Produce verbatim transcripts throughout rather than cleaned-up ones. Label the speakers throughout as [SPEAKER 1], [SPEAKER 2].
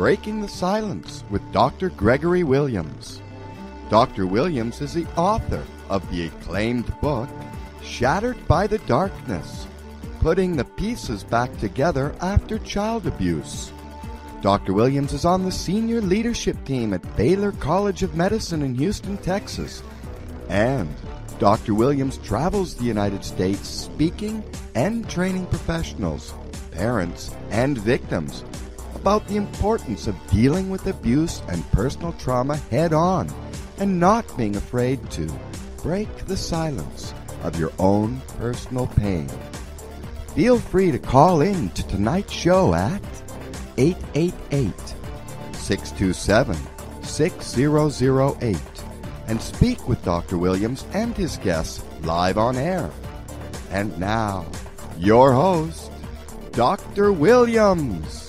[SPEAKER 1] Breaking the Silence with Doctor Gregory Williams. Doctor Williams is the author of the acclaimed book, Shattered by the Darkness, Putting the Pieces Back Together After Child Abuse. Doctor Williams is on the senior leadership team at Baylor College of Medicine in Houston, Texas. And Doctor Williams travels the United States speaking and training professionals, parents, and victims about the importance of dealing with abuse and personal trauma head-on and not being afraid to break the silence of your own personal pain. Feel free to call in to tonight's show at eight eight eight, six two seven, six zero zero eight and speak with Doctor Williams and his guests live on air. And now, your host, Doctor Williams.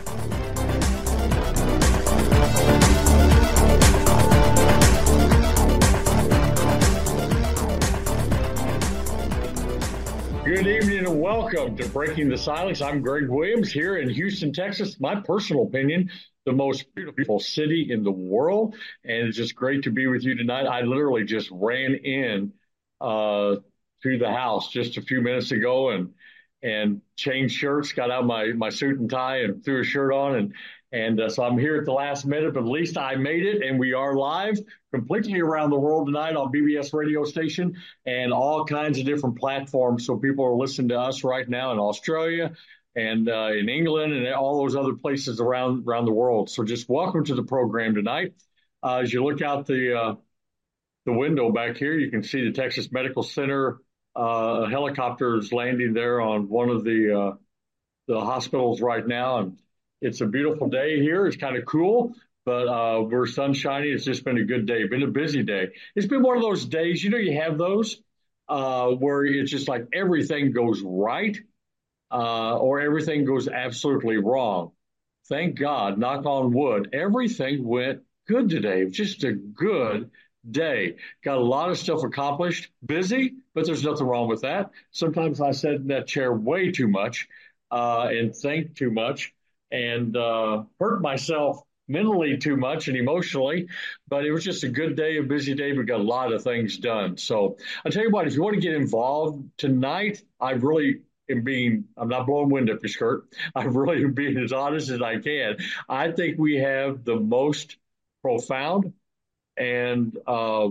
[SPEAKER 2] Good evening and welcome to Breaking the Silence. I'm Greg Williams here in Houston, Texas. My personal opinion, the most beautiful city in the world. And it's just great to be with you tonight. I literally just ran in uh, to the house just a few minutes ago and and changed shirts, got out my, my suit and tie and threw a shirt on. And, and uh, so I'm here at the last minute, but at least I made it. And we are live completely around the world tonight on B B S radio station and all kinds of different platforms. So people are listening to us right now in Australia and uh, in England and all those other places around, around the world. So just welcome to the program tonight. Uh, as you look out the, uh, the window back here, you can see the Texas Medical Center uh, helicopters landing there on one of the, uh, the hospitals right now. And it's a beautiful day here. It's kind of cool. But uh, we're sunshiny. It's just been a good day. Been a busy day. It's been one of those days, you know, you have those uh, where it's just like everything goes right uh, or everything goes absolutely wrong. Thank God, knock on wood, everything went good today. It was just a good day. Got a lot of stuff accomplished. Busy, but there's nothing wrong with that. Sometimes I sit in that chair way too much uh, and think too much and uh, hurt myself mentally too much and emotionally, but it was just a good day, a busy day. We got a lot of things done. So I'll tell you what, if you want to get involved tonight, I really am being, I'm not blowing wind up your skirt. I really am being as honest as I can. I think we have the most profound and uh,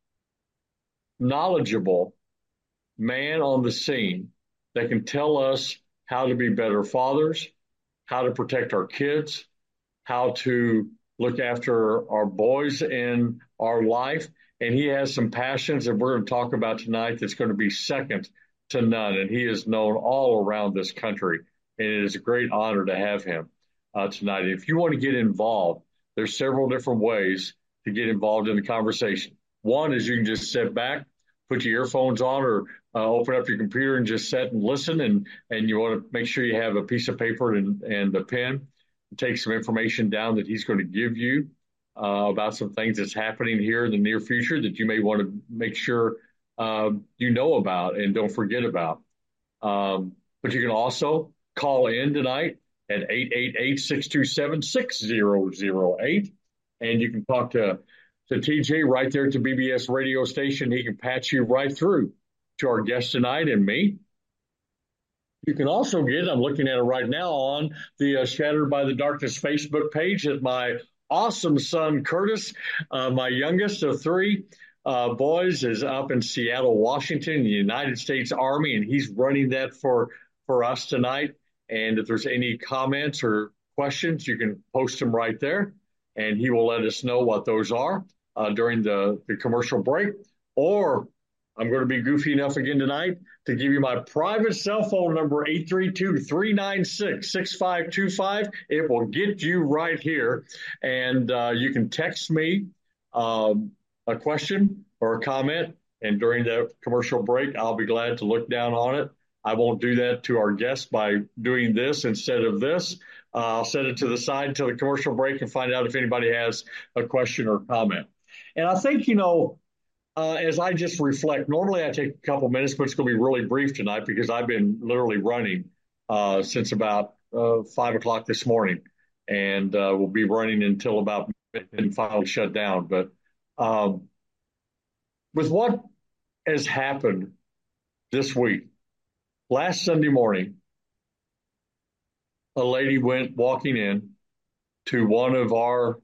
[SPEAKER 2] knowledgeable man on the scene that can tell us how to be better fathers, how to protect our kids, how to look after our boys in our life. And he has some passions that we're going to talk about tonight that's going to be second to none. And he is known all around this country. And it is a great honor to have him uh, tonight. If you want to get involved, there's several different ways to get involved in the conversation. One is you can just sit back, put your earphones on, or uh, open up your computer and just sit and listen. And, and you want to make sure you have a piece of paper and, and a pen. Take some information down that he's going to give you uh, about some things that's happening here in the near future that you may want to make sure um, you know about and don't forget about. Um, but you can also call in tonight at eight eight eight, six two seven, six zero zero eight. And you can talk to, to T J right there at the B B S radio station. He can patch you right through to our guest tonight and me. You can also get, I'm looking at it right now, on the uh, Shattered by the Darkness Facebook page that my awesome son, Curtis, uh, my youngest of three uh, boys, is up in Seattle, Washington, in the United States Army, and he's running that for, for us tonight. And if there's any comments or questions, you can post them right there, and he will let us know what those are uh, during the, the commercial break. Or I'm going to be goofy enough again tonight to give you my private cell phone number, eight three two, three nine six, six five two five. It will get you right here. And uh, you can text me um, a question or a comment. And during the commercial break, I'll be glad to look down on it. I won't do that to our guests by doing this instead of this. Uh, I'll set it to the side until the commercial break and find out if anybody has a question or comment. And I think, you know, Uh, as I just reflect, normally I take a couple minutes, but it's going to be really brief tonight because I've been literally running uh, since about uh, five o'clock this morning. and uh, will be running until about and finally shut down. But um, with what has happened this week, last Sunday morning, a lady went walking in to one of our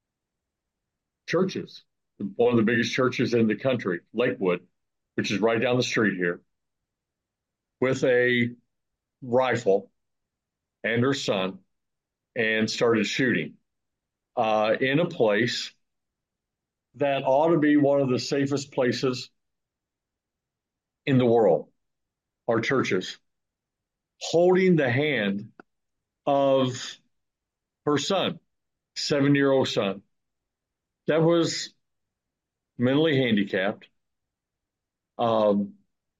[SPEAKER 2] churches, one of the biggest churches in the country, Lakewood, which is right down the street here, with a rifle and her son and started shooting uh, in a place that ought to be one of the safest places in the world, our churches, holding the hand of her son, seven year old son, that was mentally handicapped. Um,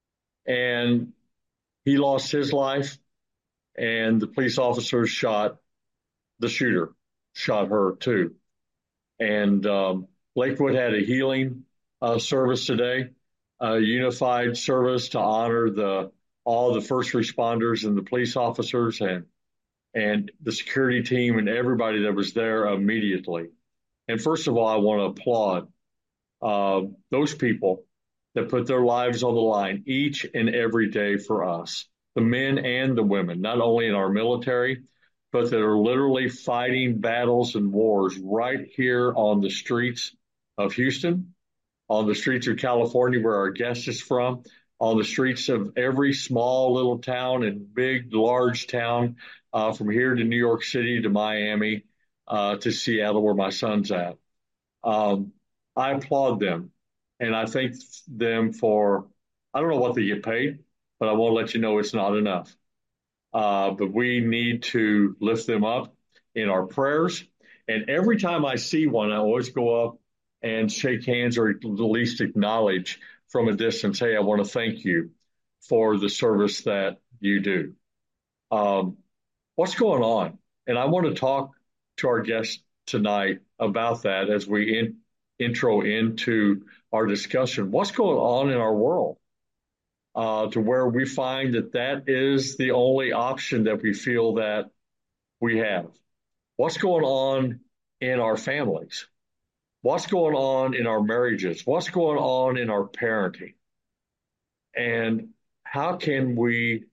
[SPEAKER 2] and he lost his life, and the police officers shot the shooter, shot her too. And um, Lakewood had a healing uh, service today, a unified service to honor the all the first responders and the police officers and and the security team and everybody that was there immediately. And first of all, I want to applaud uh, those people that put their lives on the line each and every day for us, the men and the women, not only in our military, but that are literally fighting battles and wars right here on the streets of Houston, on the streets of California, where our guest is from, on the streets of every small little town and big, large town, uh, from here to New York City to Miami, uh, to Seattle, where my son's at. Um, I applaud them, and I thank them for, I don't know what they get paid, but I want to let you know it's not enough. Uh, but we need to lift them up in our prayers. And every time I see one, I always go up and shake hands or at least acknowledge from a distance, hey, I want to thank you for the service that you do. Um, what's going on? And I want to talk to our guest tonight about that as we in, intro into our discussion. What's going on in our world? Uh, to where we find that that is the only option that we feel that we have. What's going on in our families? What's going on in our marriages? What's going on in our parenting? And how can we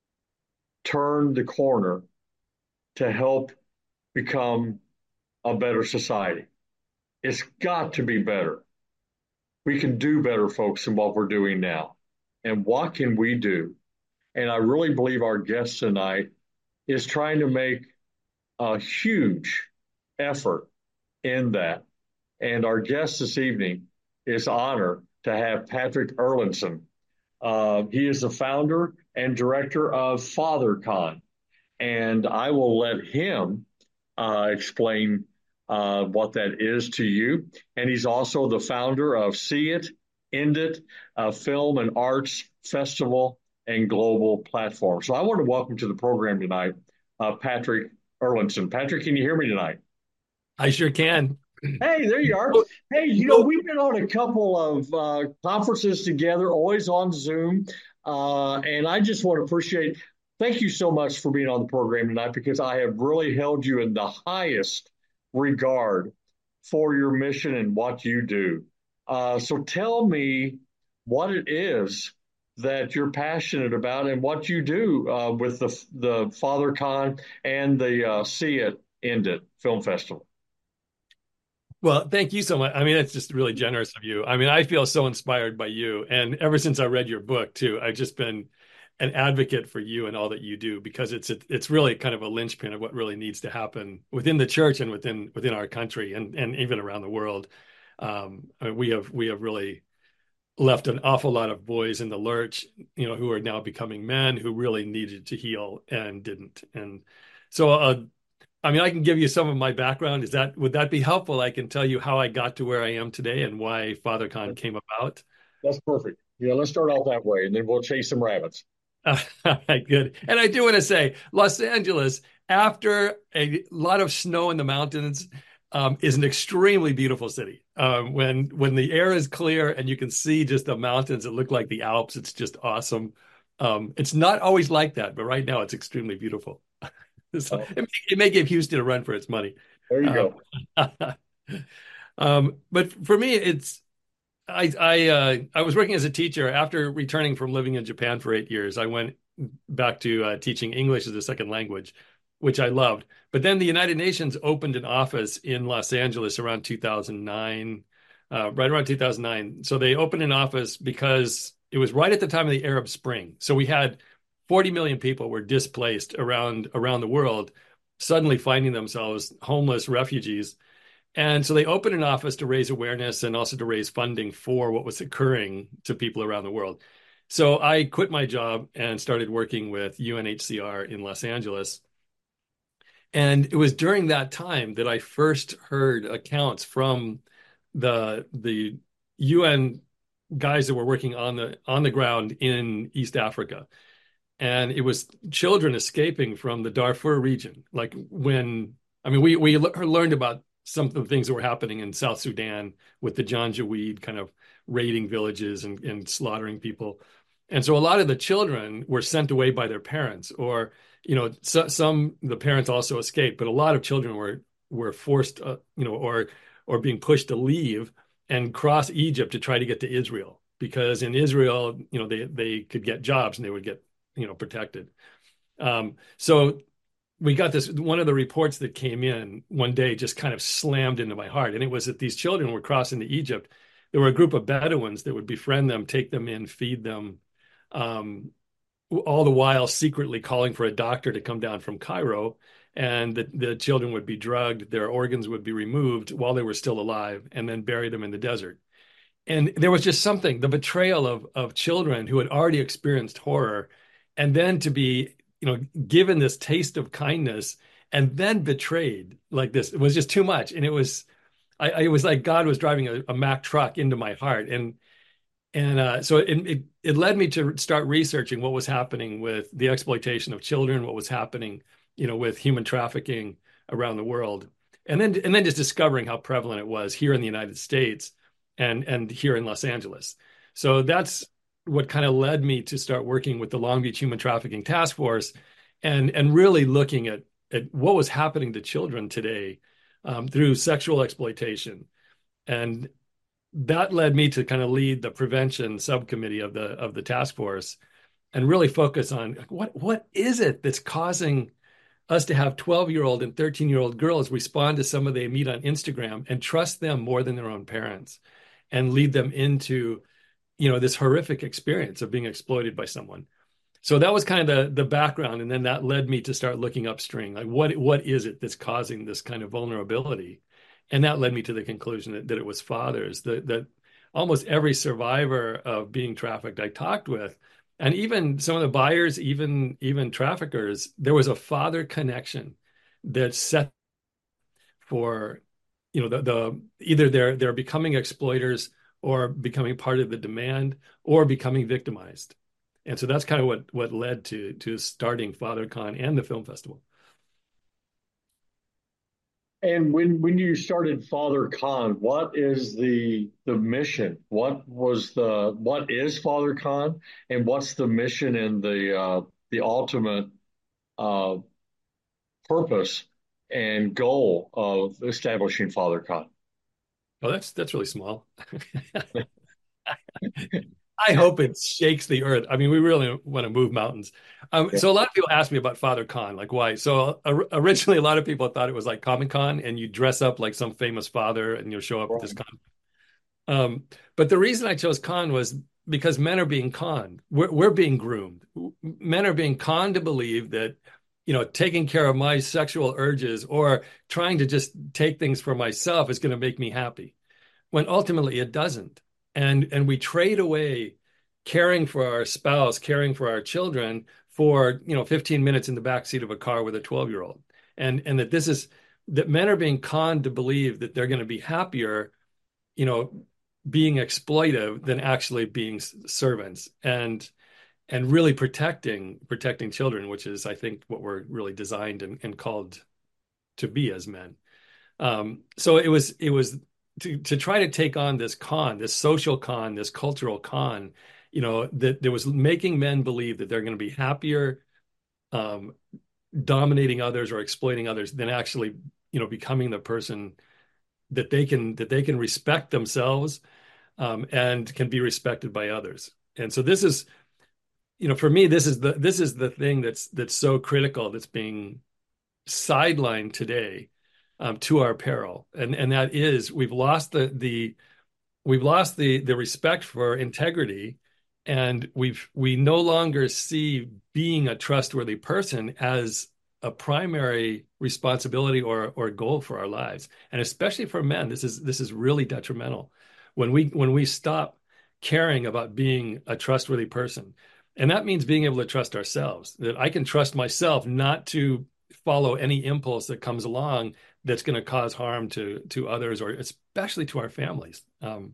[SPEAKER 2] turn the corner to help become a better society? It's got to be better. We can do better, folks, than what we're doing now. And what can we do? And I really believe our guest tonight is trying to make a huge effort in that. And our guest this evening is honored to have Patrick Erlandson. Uh, he is the founder and director of FatherCon. And I will let him uh, explain uh, what that is to you. And he's also the founder of See It, End It, a film and arts festival and global platform. So I want to welcome to the program tonight, uh, Patrick Erlandson. Patrick, can you hear me tonight?
[SPEAKER 3] I sure can.
[SPEAKER 2] Hey, there you are. Hey, you know, we've been on a couple of uh, conferences together, always on Zoom. Uh, and I just want to appreciate, thank you so much for being on the program tonight, because I have really held you in the highest regard for your mission and what you do. Uh, so tell me what it is that you're passionate about and what you do uh, with the the FatherCon and the uh, See It, End It Film Festival.
[SPEAKER 3] Well, thank you so much. I mean, it's just really generous of you. I mean, I feel so inspired by you. And ever since I read your book, too, I've just been an advocate for you and all that you do, because it's it's really kind of a linchpin of what really needs to happen within the church and within within our country and, and even around the world. Um, I mean, we have we have really left an awful lot of boys in the lurch, you know, who are now becoming men who really needed to heal and didn't. And so uh, I mean, I can give you some of my background. Is that, would that be helpful? I can tell you how I got to where I am today and why FatherCon came about.
[SPEAKER 2] That's perfect. Yeah, let's start off that way, and then we'll chase some rabbits.
[SPEAKER 3] Uh, all right, good. And I do want to say, Los Angeles, after a lot of snow in the mountains, um, is an extremely beautiful city. Um, when when the air is clear and you can see just the mountains that look like the Alps, it's just awesome. Um, it's not always like that, but right now it's extremely beautiful. So
[SPEAKER 2] Oh,
[SPEAKER 3] it, may, it may give Houston a run for its money.
[SPEAKER 2] there you
[SPEAKER 3] Um,
[SPEAKER 2] go.
[SPEAKER 3] um, but for me, it's I I uh, I was working as a teacher after returning from living in Japan for eight years. I went back to uh, teaching English as a second language, which I loved. But then the United Nations opened an office in Los Angeles around two thousand nine, uh, right around two thousand nine. So they opened an office because it was right at the time of the Arab Spring. So we had forty million people were displaced around around the world, suddenly finding themselves homeless refugees. And so they opened an office to raise awareness and also to raise funding for what was occurring to people around the world. So I quit my job and started working with U N H C R in Los Angeles. And it was during that time that I first heard accounts from the the U N guys that were working on the on the ground in East Africa. And it was children escaping from the Darfur region. Like when, I mean, we we learned about some of the things that were happening in South Sudan with the Janjaweed kind of raiding villages and, and slaughtering people. And so a lot of the children were sent away by their parents, or, you know, so, some, the parents also escaped, but a lot of children were, were forced, uh, you know, or, or being pushed to leave and cross Egypt to try to get to Israel, because in Israel, you know, they, they could get jobs and they would get, you know, protected. Um, so we got this, one of the reports that came in one day just kind of slammed into my heart. And it was that these children were crossing to Egypt. There were a group of Bedouins that would befriend them, take them in, feed them, um, all the while secretly calling for a doctor to come down from Cairo. And the, the children would be drugged, their organs would be removed while they were still alive, and then bury them in the desert. And there was just something, the betrayal of, of children who had already experienced horror, and then to be, you know, given this taste of kindness and then betrayed like this. It was just too much. And it was, I, I it was like God was driving a, a Mack truck into my heart. And, and uh, so it, it, it led me to start researching what was happening with the exploitation of children, what was happening, you know, with human trafficking around the world. And then, and then just discovering how prevalent it was here in the United States and, and here in Los Angeles. So that's what kind of led me to start working with the Long Beach Human Trafficking Task Force, and and really looking at, at what was happening to children today um, through sexual exploitation. And that led me to kind of lead the prevention subcommittee of the of the task force and really focus on what what is it that's causing us to have twelve-year-old and thirteen-year-old girls respond to somebody they meet on Instagram and trust them more than their own parents, and lead them into, you know, this horrific experience of being exploited by someone. So that was kind of the, the background. And then that led me to start looking upstream, like what, what is it that's causing this kind of vulnerability? And that led me to the conclusion that, that it was fathers, that, that almost every survivor of being trafficked I talked with, and even some of the buyers, even, even traffickers, there was a father connection that set for, you know, the, the either they're, they're becoming exploiters or becoming part of the demand, or becoming victimized. And so that's kind of what, what led to, to starting FatherCon and the film festival.
[SPEAKER 2] And when when you started FatherCon, what is the the mission? What was the what is FatherCon, and what's the mission and the uh, the ultimate uh, purpose and goal of establishing FatherCon?
[SPEAKER 3] Oh, that's that's really small. I hope it shakes the earth. I mean, we really want to move mountains. Um,
[SPEAKER 2] Yeah.
[SPEAKER 3] so a lot of people ask me about FatherCon, like why? So uh, originally, a lot of people thought it was like Comic Con, and you dress up like some famous father, and you'll show up at this con. Um, but the reason I chose con was because men are being conned. We're, we're being groomed. Men are being conned to believe that, you know, taking care of my sexual urges or trying to just take things for myself is going to make me happy, when ultimately it doesn't. And, and we trade away caring for our spouse, caring for our children for, you know, fifteen minutes in the backseat of a car with a twelve year old. And, and that this is, that men are being conned to believe that they're going to be happier, you know, being exploitive than actually being servants, and, and really protecting, protecting children, which is, I think, what we're really designed and, and called to be as men. Um, so it was, it was, To, to try to take on this con, this social con, this cultural con, you know, that there was making men believe that they're going to be happier, um, dominating others or exploiting others than actually, you know, becoming the person that they can that they can respect themselves, um, and can be respected by others. And so this is, you know, for me, this is the this is the thing that's that's so critical, that's being sidelined today, um, to our peril, and and that is we've lost the the we've lost the the respect for integrity, and we've we no longer see being a trustworthy person as a primary responsibility or or goal for our lives. And especially for men, this is this is really detrimental when we when we stop caring about being a trustworthy person. And that means being able to trust ourselves, that I can trust myself not to follow any impulse that comes along that's going to cause harm to to others, or especially to our families. Um,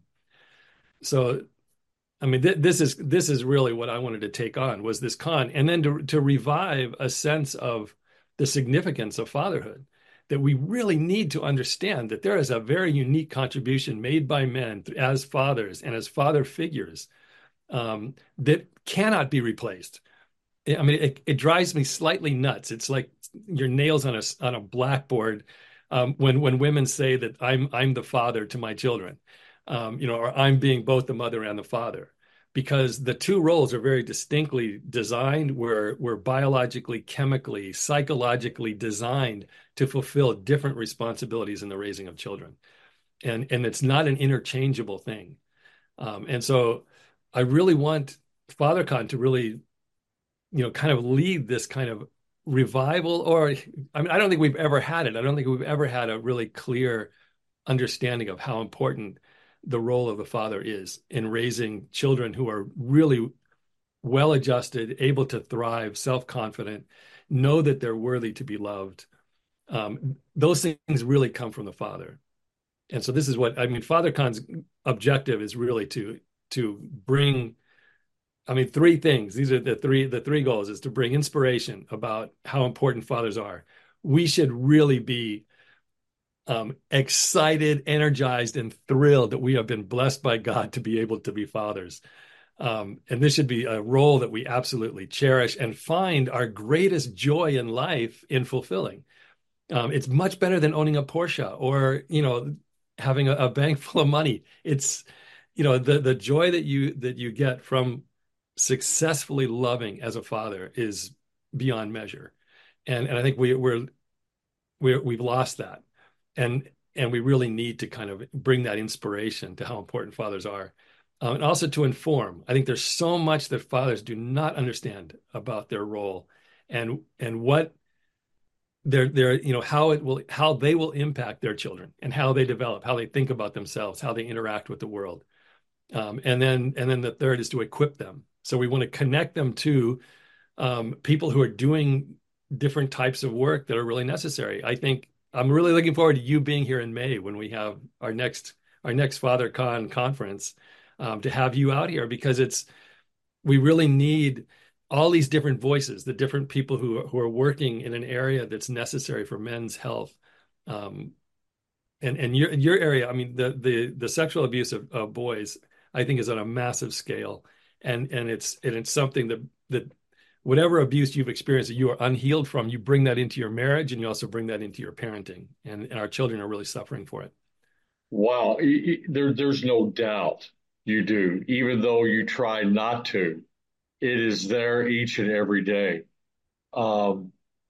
[SPEAKER 3] so, I mean, th this is this is really what I wanted to take on, was this con, and then to to revive a sense of the significance of fatherhood, that we really need to understand that there is a very unique contribution made by men as fathers and as father figures, um, that cannot be replaced. I mean, it, it drives me slightly nuts. It's like your nails on a on a blackboard, um, when when women say that I'm I'm the father to my children, um, you know, or I'm being both the mother and the father, because the two roles are very distinctly designed. We're we're biologically, chemically, psychologically designed to fulfill different responsibilities in the raising of children, and and it's not an interchangeable thing. Um, and so, I really want FatherCon to really, you know, kind of lead this kind of revival, or, I mean, I don't think we've ever had it. I don't think we've ever had a really clear understanding of how important the role of the father is in raising children who are really well-adjusted, able to thrive, self-confident, know that they're worthy to be loved. Um, those things really come from the father. And so this is what, I mean, FatherCon's objective is really to to bring, I mean, three things. These are the three the three goals, is to bring inspiration about how important fathers are. We should really be um, excited, energized, and thrilled that we have been blessed by God to be able to be fathers. Um, and this should be a role that we absolutely cherish and find our greatest joy in life in fulfilling. Um, it's much better than owning a Porsche or, you know, having a, a bank full of money. It's, you know, the the joy that you that you get from successfully loving as a father is beyond measure. And and I think we we're we're we've lost that. And and we really need to kind of bring that inspiration to how important fathers are. Um, and also to inform. I think there's so much that fathers do not understand about their role, and and what their their you know how it will how they will impact their children, and how they develop, how they think about themselves, how they interact with the world. Um, and then and then the third is to equip them. So we want to connect them to um, people who are doing different types of work that are really necessary. I think I'm really looking forward to you being here in May when we have our next our next FatherCon conference, um, to have you out here, because it's we really need all these different voices, the different people who are, who are working in an area that's necessary for men's health. Um, and and your your area, I mean, the the the sexual abuse of, of boys, I think, is on a massive scale, and and it's and it's something that that whatever abuse you've experienced that you are unhealed from, you bring that into your marriage, and you also bring that into your parenting, and, and our children are really suffering for it.
[SPEAKER 2] Wow, there, there's no doubt you do, even though you try not to. It is there each and every day. Um,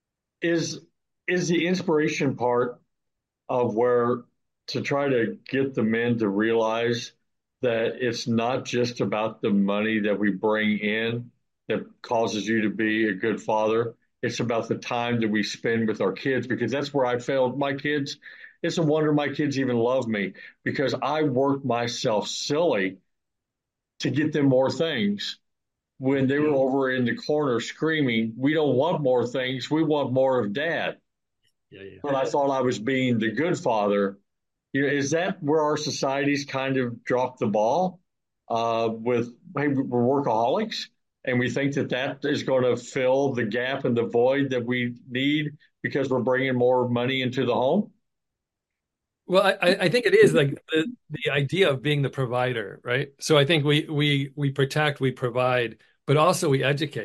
[SPEAKER 2] is is the inspiration part of where to try to get the men to realize that it's not just about the money that we bring in that causes you to be a good father. It's about the time that we spend with our kids, because that's where I failed my kids. It's a wonder my kids even love me, because I worked myself silly to get them more things when they were over in the corner screaming, "We don't want more things. We want more of dad."
[SPEAKER 3] Yeah, yeah.
[SPEAKER 2] But I thought I was being the good father. You know, is that where our society's kind of dropped the ball uh, with, hey, we're workaholics, and we think that that is going to fill the gap and the void that we need because we're bringing more money into the home?
[SPEAKER 3] Well, I, I think it is like the, the idea of being the provider, right? So I think we we we protect, we provide, but also we educate.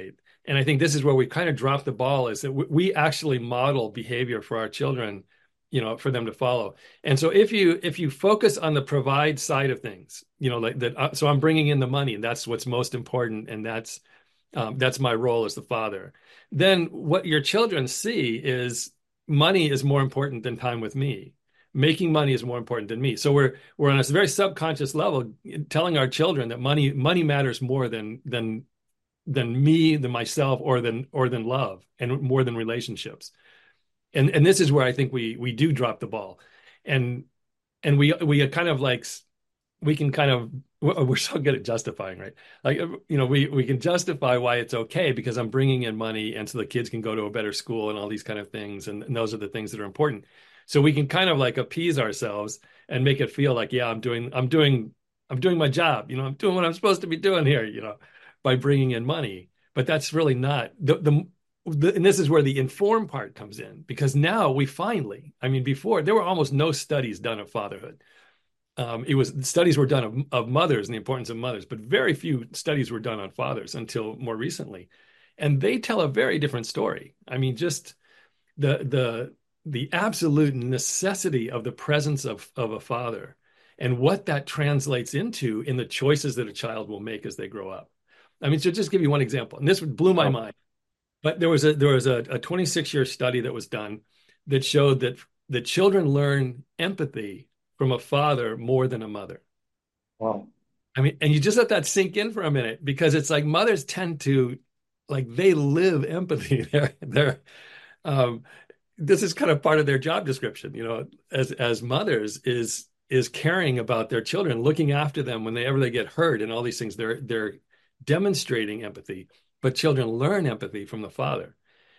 [SPEAKER 3] And I think this is where we kind of drop the ball, is that we actually model behavior for our children, you know, for them to follow. And so if you if you focus on the provide side of things, you know, like that, uh, so I'm bringing in the money, and that's what's most important, and that's um, that's my role as the father. Then what your children see is money is more important than time with me. Making money is more important than me. So we're we're on a very subconscious level telling our children that money money matters more than than than me, than myself, or than or than love, and more than relationships. And and this is where I think we we do drop the ball, and and we we kind of like we can kind of we're so good at justifying, right? Like, you know, we we can justify why it's okay because I'm bringing in money, and so the kids can go to a better school and all these kind of things, and, and those are the things that are important. So we can kind of like appease ourselves and make it feel like, yeah, I'm doing I'm doing I'm doing my job, you know, I'm doing what I'm supposed to be doing here, you know, by bringing in money. But that's really not the the The, and this is where the inform part comes in, because now we finally, I mean, before there were almost no studies done of fatherhood. Um, it was studies were done of, of mothers and the importance of mothers, but very few studies were done on fathers until more recently. And they tell a very different story. I mean, just the the the absolute necessity of the presence of, of a father and what that translates into in the choices that a child will make as they grow up. I mean, so just give you one example, and this blew my oh. mind. But there was a there was a, a twenty-six year study that was done that showed that the children learn empathy from a father more than a mother.
[SPEAKER 2] Wow.
[SPEAKER 3] I mean, and you just let that sink in for a minute, because it's like mothers tend to, like, they live empathy. They're they're um, this is kind of part of their job description, you know, as as mothers is is caring about their children, looking after them whenever they get hurt and all these things. They're they're demonstrating empathy. But children learn empathy from the father.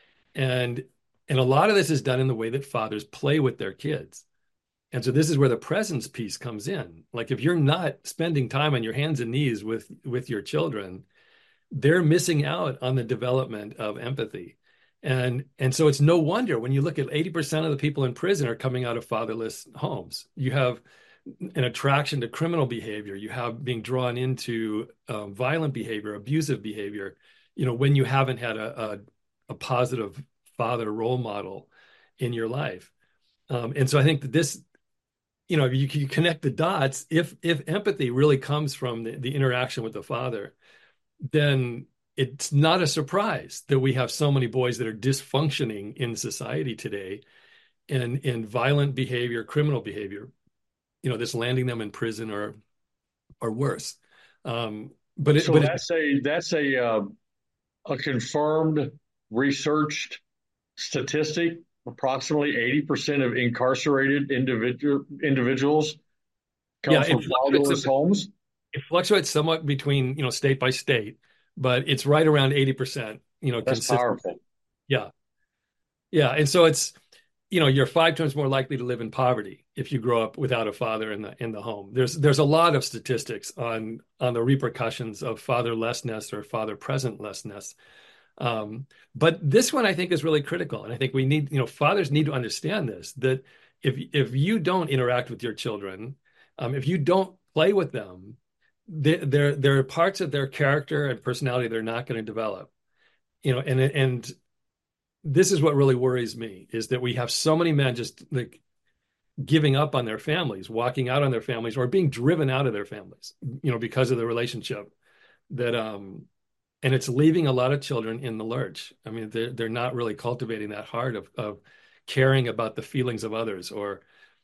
[SPEAKER 3] And, and a lot of this is done in the way that fathers play with their kids. And so this is where the presence piece comes in. Like, if you're not spending time on your hands and knees with, with your children, they're missing out on the development of empathy. And, and so it's no wonder when you look at eighty percent of the people in prison are coming out of fatherless homes. You have an attraction to criminal behavior. You have being drawn into um, violent behavior, abusive behavior, you know, when you haven't had a, a, a positive father role model in your life. Um, and so I think that this, you know, you can connect the dots. If if empathy really comes from the, the interaction with the father, then it's not a surprise that we have so many boys that are dysfunctioning in society today, and in violent behavior, criminal behavior, you know, that's landing them in prison or or worse. Um, but it,
[SPEAKER 2] so
[SPEAKER 3] but
[SPEAKER 2] that's
[SPEAKER 3] it,
[SPEAKER 2] a that's a uh... a confirmed, researched statistic. Approximately eighty percent of incarcerated individual individuals come
[SPEAKER 3] yeah,
[SPEAKER 2] from fatherless homes.
[SPEAKER 3] It fluctuates somewhat between, you know, state by state, but it's right around eighty percent, you know,
[SPEAKER 2] that's powerful.
[SPEAKER 3] Yeah. Yeah. And so it's, you know, you're five times more likely to live in poverty if you grow up without a father in the in the home. There's there's a lot of statistics on on the repercussions of fatherlessness or father presentlessness. Um, but this one I think is really critical, and I think we need, you know, fathers need to understand this, that if if you don't interact with your children, um, if you don't play with them, they, there there are parts of their character and personality they're not going to develop. You know, and and this is what really worries me, is that we have so many men just like giving up on their families, walking out on their families, or being driven out of their families, you know, because of the relationship that, um, and it's leaving a lot of children in the lurch. I mean, they're, they're not really cultivating that heart of, of caring about the feelings of others, or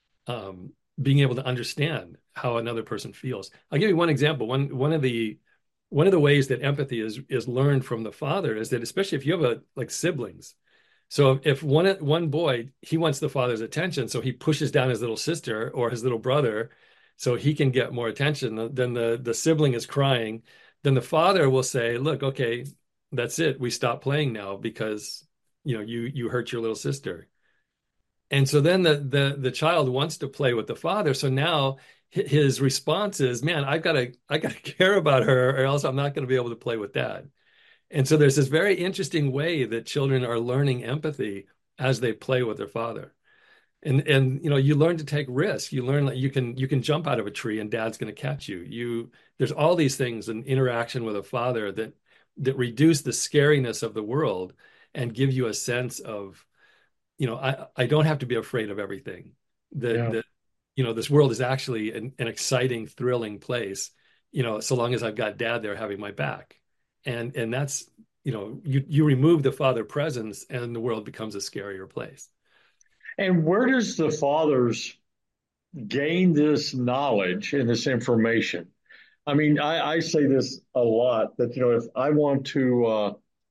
[SPEAKER 3] um, being able to understand how another person feels. I'll give you one example. One, one of the, one of the ways that empathy is, is learned from the father is that, especially if you have a, like siblings. So if one one boy, he wants the father's attention, so he pushes down his little sister or his little brother so he can get more attention. Then the, the sibling is crying. Then the father will say, look, okay, that's it. We stop playing now because, you know, you you hurt your little sister. And so then the the the child wants to play with the father. So now his response is, man, I've got to I got to care about her, or else I'm not going to be able to play with dad. And so there's this very interesting way that children are learning empathy as they play with their father. And, and, you know, you learn to take risks. You learn that you can, you can jump out of a tree and dad's going to catch you. You, there's all these things in interaction with a father that, that reduce the scariness of the world and give you a sense of, you know, I, I don't have to be afraid of everything. That,
[SPEAKER 2] Yeah.
[SPEAKER 3] that, you know, this world is actually an, an exciting, thrilling place, you know, so long as I've got dad there having my back. And, and that's, you know, you, you remove the father presence and the world becomes a scarier place.
[SPEAKER 2] And where does the fathers gain this knowledge and this information? I mean, I, I say this a lot that, you know, if I want to uh,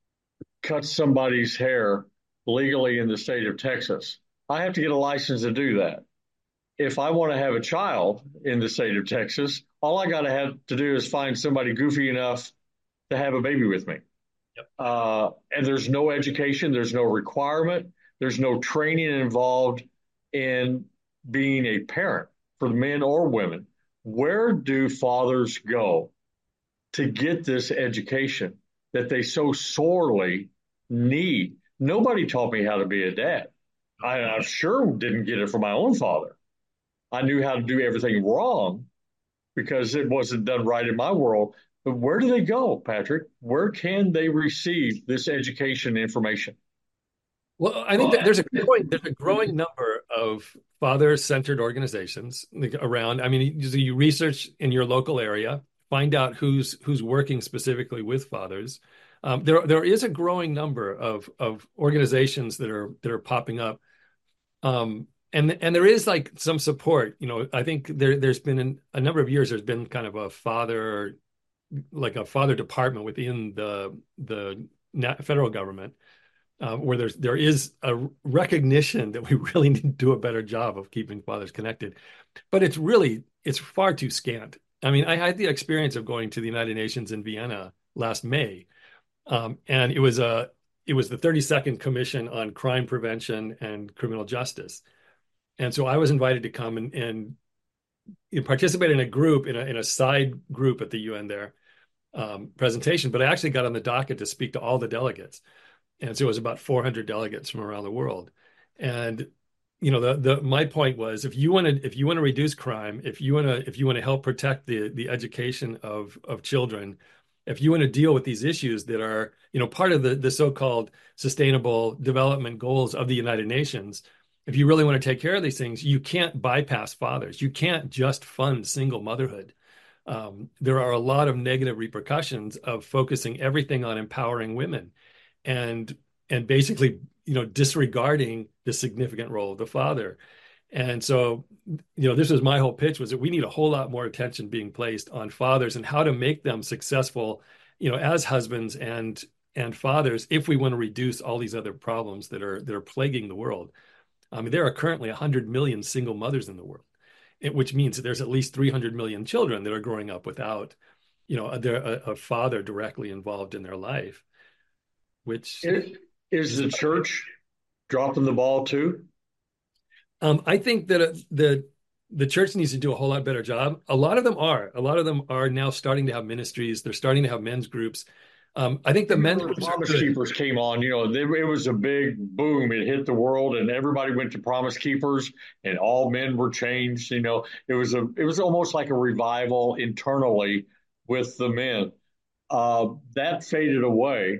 [SPEAKER 2] cut somebody's hair legally in the state of Texas, I have to get a license to do that. If I want to have a child in the state of Texas, all I got to have to do is find somebody goofy enough to have a baby with me.
[SPEAKER 3] Yep.
[SPEAKER 2] Uh, and there's no education, there's no requirement, there's no training involved in being a parent for men or women. Where do fathers go to get this education that they so sorely need? Nobody taught me how to be a dad. I, I sure didn't get it from my own father. I knew how to do everything wrong because it wasn't done right in my world. But where do they go, Patrick? Where can they receive this education information?
[SPEAKER 3] Well, I think that there's a growing, there's a growing number of father-centered organizations around. I mean, you, you research in your local area, find out who's who's working specifically with fathers. Um, there there is a growing number of of organizations that are that are popping up, um, and and there is like some support. You know, I think there there's been an, a number of years. There's been kind of a father, like a father department within the the federal government. Uh, where there's there is a recognition that we really need to do a better job of keeping fathers connected, but it's really it's far too scant. I mean, I had the experience of going to the United Nations in Vienna last May, um, and it was a it was the thirty-second Commission on Crime Prevention and Criminal Justice, and so I was invited to come and, and you know, participate in a group in a in a side group at the U N there um, presentation, but I actually got on the docket to speak to all the delegates. And so it was about four hundred delegates from around the world. And, you know, the, the, my point was, if you want to, if you want to reduce crime, if you want to, if you want to help protect the, the education of, of children, if you want to deal with these issues that are, you know, part of the, the so-called sustainable development goals of the United Nations, if you really want to take care of these things, you can't bypass fathers. You can't just fund single motherhood. Um, there are a lot of negative repercussions of focusing everything on empowering women. And and basically, you know, disregarding the significant role of the father. And so, you know, this was my whole pitch, was that we need a whole lot more attention being placed on fathers and how to make them successful, you know, as husbands and and fathers, if we want to reduce all these other problems that are that are plaguing the world. I mean, there are currently one hundred million single mothers in the world, which means that there's at least three hundred million children that are growing up without, you know, a, a father directly involved in their life. Which
[SPEAKER 2] is, is the church dropping the ball too?
[SPEAKER 3] Um, I think that uh, the the church needs to do a whole lot better job. A lot of them are. A lot of them are now starting to have ministries. They're starting to have men's groups. Um, I think the men's groups
[SPEAKER 2] Promise Keepers came on. You know, they, it was a big boom. It hit the world, and everybody went to Promise Keepers, and all men were changed. You know, it was a it was almost like a revival internally with the men. Uh, that faded away.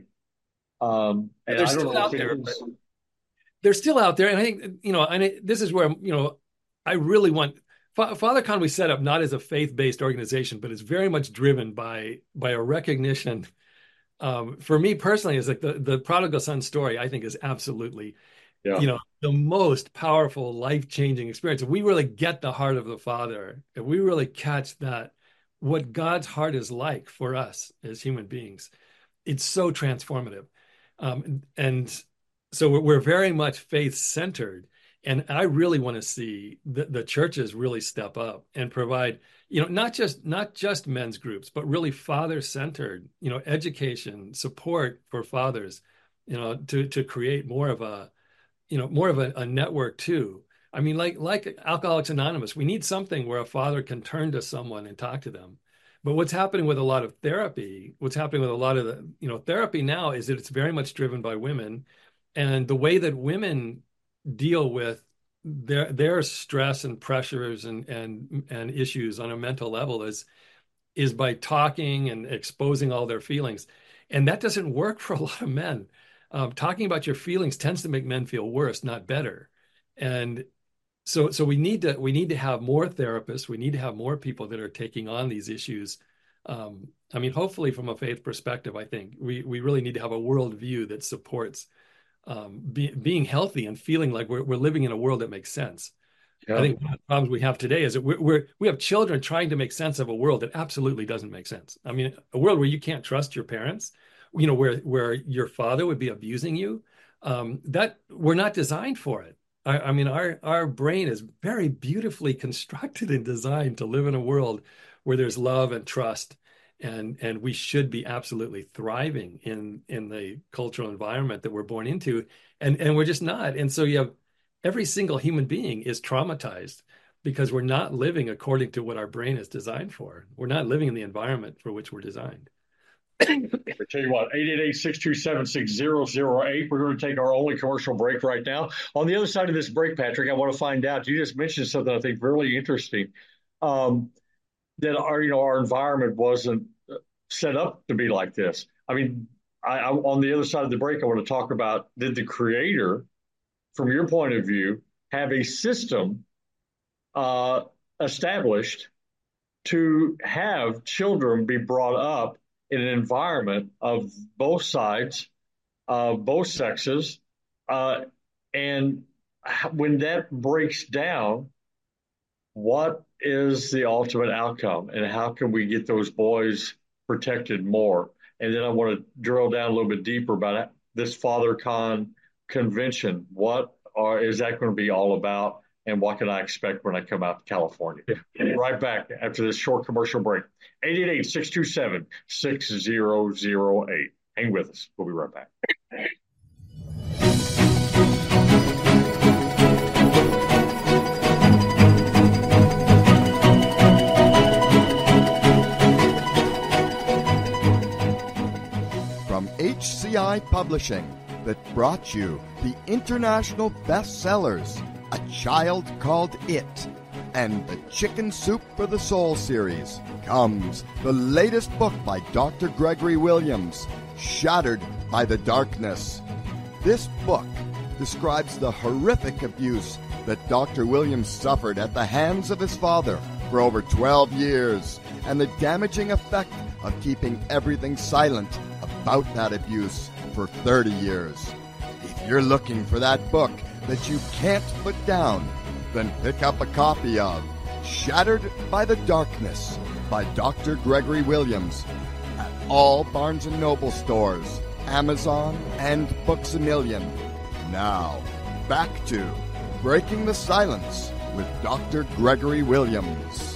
[SPEAKER 2] Um, and
[SPEAKER 3] they're
[SPEAKER 2] I don't
[SPEAKER 3] still
[SPEAKER 2] know
[SPEAKER 3] out
[SPEAKER 2] if
[SPEAKER 3] there.
[SPEAKER 2] was...
[SPEAKER 3] They're still out there, and I think, you know, and it, this is where, you know, I really want Fa- Father Con we set up not as a faith-based organization, but it's very much driven by by a recognition. Um, for me personally, is like the the prodigal son story. I think is absolutely,
[SPEAKER 2] yeah.
[SPEAKER 3] you know, the most powerful, life-changing experience. If we really get the heart of the Father, if we really catch that, what God's heart is like for us as human beings, it's so transformative. Um, and so we're, we're very much faith-centered. And I really want to see the, the churches really step up and provide, you know, not just not just men's groups, but really father-centered, you know, education, support for fathers, you know, to to create more of a, you know, more of a, a network too. I mean, like like Alcoholics Anonymous, we need something where a father can turn to someone and talk to them. But what's happening with a lot of therapy, what's happening with a lot of the, you know, therapy now is that it's very much driven by women. And the way that women deal with their their stress and pressures and and and issues on a mental level is is by talking and exposing all their feelings. And that doesn't work for a lot of men. Um, talking about your feelings tends to make men feel worse, not better. And so, so we need to we need to have more therapists. We need to have more people that are taking on these issues. Um, I mean, hopefully, from a faith perspective, I think we we really need to have a worldview that supports um, be, being healthy and feeling like we're we're living in a world that makes sense.
[SPEAKER 2] Yeah.
[SPEAKER 3] I think one of the problems we have today is that we're, we're we have children trying to make sense of a world that absolutely doesn't make sense. I mean, a world where you can't trust your parents, you know, where where your father would be abusing you. Um, that we're not designed for it. I, I mean, our our brain is very beautifully constructed and designed to live in a world where there's love and trust, and and we should be absolutely thriving in in the cultural environment that we're born into, and and we're just not. And so you have every single human being is traumatized because we're not living according to what our brain is designed for. We're not living in the environment for which we're designed.
[SPEAKER 2] I tell you what, eight eight eight, six two seven, six zero zero eight. We're going to take our only commercial break right now. On the other side of this break, Patrick, I want to find out, you just mentioned something I think really interesting, um, that our, you know, our environment wasn't set up to be like this. I mean, I, I, on the other side of the break, I want to talk about, did the creator, from your point of view, have a system uh, established to have children be brought up in an environment of both sides, uh, both sexes, uh, and when that breaks down, what is the ultimate outcome, and how can we get those boys protected more? And then I want to drill down a little bit deeper about this FatherCon convention. What are, is that going to be all about? And what can I expect when I come out to California? Right back after this short commercial break. eight eight eight, six two seven, six zero zero eight. Hang with us. We'll be right back.
[SPEAKER 1] From H C I Publishing, that brought you the international bestsellers, A Child Called It, and the Chicken Soup for the Soul series, comes the latest book by Doctor Gregory Williams, Shattered by the Darkness. This book describes the horrific abuse that Doctor Williams suffered at the hands of his father for over twelve years, and the damaging effect of keeping everything silent about that abuse for thirty years. If you're looking for that book that you can't put down, then pick up a copy of Shattered by the Darkness by Doctor Gregory Williams at all Barnes and Noble stores, Amazon, and Books A Million. Now, back to Breaking the Silence with Doctor Gregory Williams.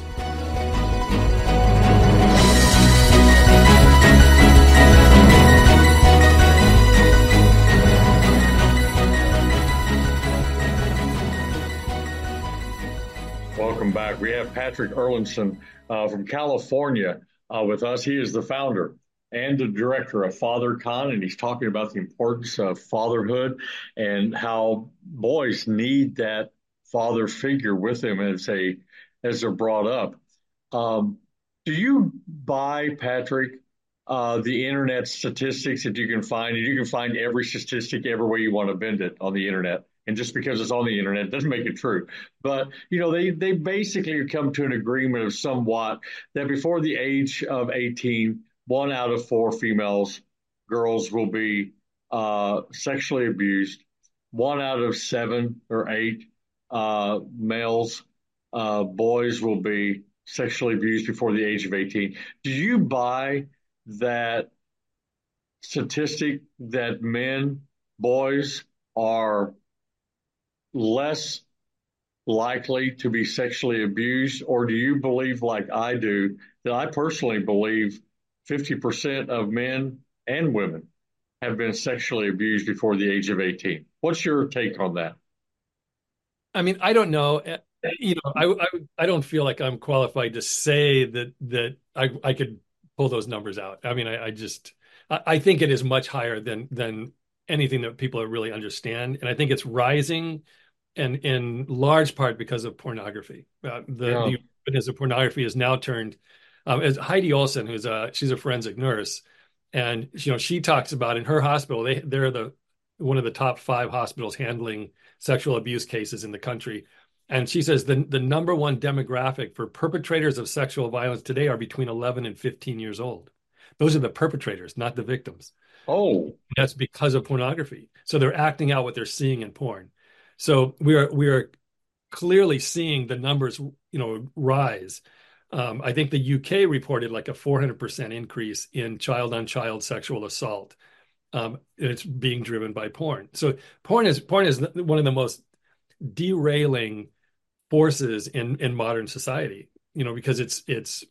[SPEAKER 2] Welcome back. We have Patrick Erlandson uh, from California uh, with us. He is the founder and the director of FatherCon, and he's talking about the importance of fatherhood and how boys need that father figure with them as they as they're brought up. Um, do you buy, Patrick, uh, the internet statistics that you can find? And you can find every statistic every way you want to bend it on the internet. And just because it's on the internet doesn't make it true. But, you know, they, they basically come to an agreement of somewhat that before the age of eighteen, one out of four females, girls, will be uh, sexually abused. One out of seven or eight uh, males, uh, boys, will be sexually abused before the age of eighteen. Do you buy that statistic that men, boys, are less likely to be sexually abused? Or do you believe, like I do, that I personally believe fifty percent of men and women have been sexually abused before the age of eighteen? What's your take on that?
[SPEAKER 3] I mean, I don't know. You know, I, I, I don't feel like I'm qualified to say that that I, I could pull those numbers out. I mean, I, I just I, I think it is much higher than than anything that people really understand, and I think it's rising, and in large part because of pornography. Uh, the
[SPEAKER 2] Yeah.
[SPEAKER 3] the awareness of pornography is now turned, um, as Heidi Olson, who's a she's a forensic nurse, And you know, she talks about in her hospital, they they're the one of the top five hospitals handling sexual abuse cases in the country. And she says the, the number one demographic for perpetrators of sexual violence today are between eleven and fifteen years old. Those are the perpetrators, not the victims.
[SPEAKER 2] Oh,
[SPEAKER 3] That's because of pornography. So they're acting out what they're seeing in porn. So we are we are clearly seeing the numbers, you know, rise. Um, I think the U K reported like a four hundred percent increase in child-on-child sexual assault. Um, and it's being driven by porn. So porn is porn is one of the most derailing forces in in modern society, you know, because it's it's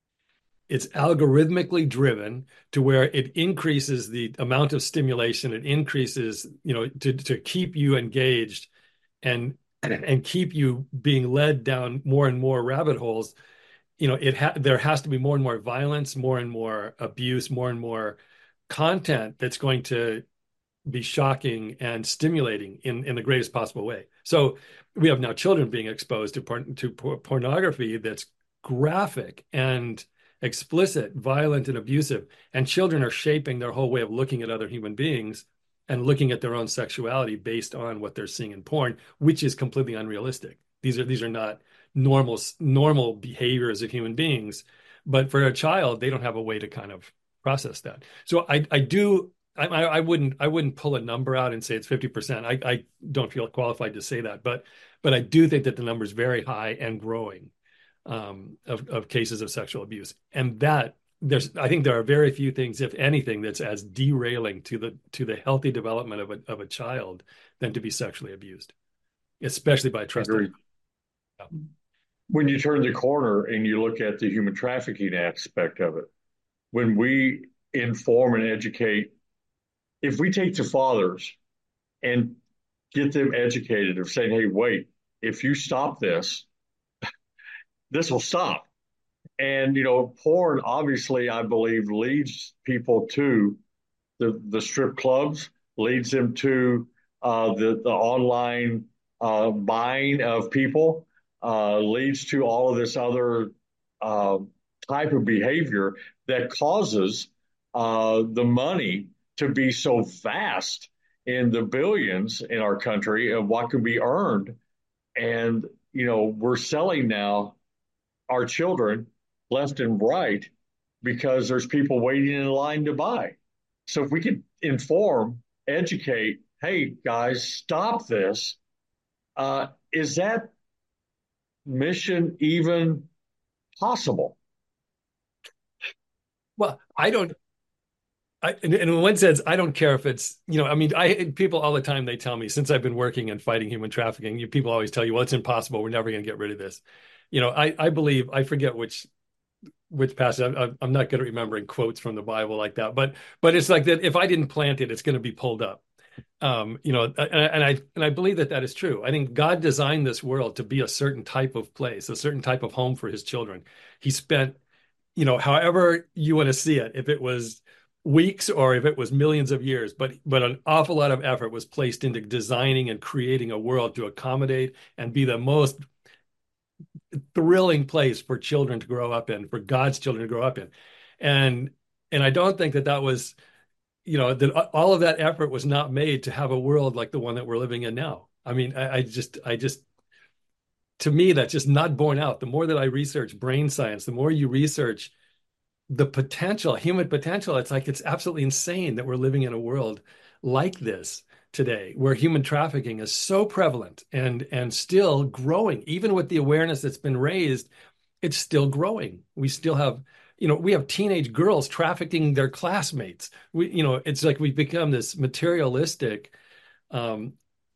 [SPEAKER 3] it's algorithmically driven to where it increases the amount of stimulation, it increases, you know, to to keep you engaged and and keep you being led down more and more rabbit holes. You know, it ha there has to be more and more violence, more and more abuse, more and more content that's going to be shocking and stimulating in, in the greatest possible way. So we have now children being exposed to porn, to por pornography that's graphic and explicit, violent and abusive. And children are shaping their whole way of looking at other human beings and looking at their own sexuality based on what they're seeing in porn, which is completely unrealistic. These are these are not normal normal behaviors of human beings. But for a child, they don't have a way to kind of process that. So I, I do I, I wouldn't I wouldn't pull a number out and say it's fifty percent. I, I don't feel qualified to say that, but but I do think that the number is very high and growing um, of, of cases of sexual abuse. And that there's I think there are very few things, if anything, that's as derailing to the to the healthy development of a of a child than to be sexually abused, especially by trusted. Yeah.
[SPEAKER 2] When you turn the corner and you look at the human trafficking aspect of it, when we inform and educate, if we take the fathers and get them educated of saying, hey, wait, if you stop this, this will stop. And, you know, porn, obviously, I believe, leads people to the, the strip clubs, leads them to uh, the, the online uh, buying of people, uh, leads to all of this other uh, type of behavior that causes uh, the money to be so vast in the billions in our country of what can be earned. And, you know, we're selling now our children left and right because there's people waiting in line to buy. So if we could inform, educate, hey, guys, stop this, uh, is that mission even possible?
[SPEAKER 3] Well, I don't. I, in, in one sense, I don't care if it's, you know, I mean, I people all the time, they tell me, since I've been working and fighting human trafficking, you, people always tell you, well, it's impossible. We're never going to get rid of this. You know, I, I believe, I forget which which passage, I, I'm not good at remembering quotes from the Bible like that, but but it's like that if I didn't plant it, it's going to be pulled up. Um, you know, and, and I and I believe that that is true. I think God designed this world to be a certain type of place, a certain type of home for his children. He spent, you know, however you want to see it, if it was weeks or if it was millions of years, but but an awful lot of effort was placed into designing and creating a world to accommodate and be the most thrilling place for children to grow up in, for God's children to grow up in. And and I don't think that that was, you know, that all of that effort was not made to have a world like the one that we're living in now. I mean, I, I just, I just, to me, that's just not borne out. The more that I research brain science, the more you research the potential, human potential, it's like, it's absolutely insane that we're living in a world like this today, where human trafficking is so prevalent and and still growing. Even with the awareness that's been raised, it's still growing. We still have, you know, we have teenage girls trafficking their classmates. We, you know, it's like we've become this materialistic um,